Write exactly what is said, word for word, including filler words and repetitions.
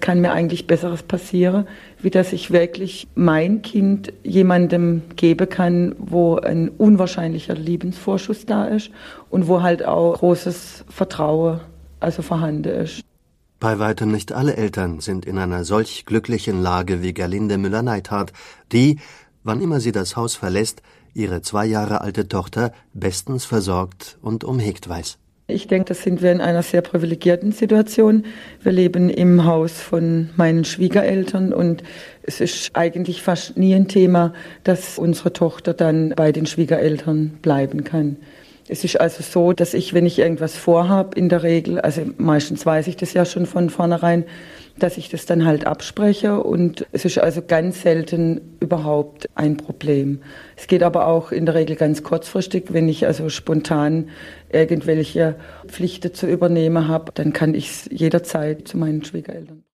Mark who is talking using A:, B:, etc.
A: kann mir eigentlich Besseres passieren, wie dass ich wirklich mein Kind jemandem geben kann, wo ein unwahrscheinlicher Liebensvorschuss da ist und wo halt auch großes Vertrauen also vorhanden ist.
B: Bei weitem nicht alle Eltern sind in einer solch glücklichen Lage wie Gerlinde Müller-Neithardt, die, wann immer sie das Haus verlässt, ihre zwei Jahre alte Tochter bestens versorgt und umhegt weiß.
A: Ich denke, das sind wir in einer sehr privilegierten Situation. Wir leben im Haus von meinen Schwiegereltern und es ist eigentlich fast nie ein Thema, dass unsere Tochter dann bei den Schwiegereltern bleiben kann. Es ist also so, dass ich, wenn ich irgendwas vorhabe, in der Regel, also meistens weiß ich das ja schon von vornherein, dass ich das dann halt abspreche und es ist also ganz selten überhaupt ein Problem. Es geht aber auch in der Regel ganz kurzfristig, wenn ich also spontan irgendwelche Pflichten zu übernehmen habe, dann kann ich es jederzeit zu meinen Schwiegereltern.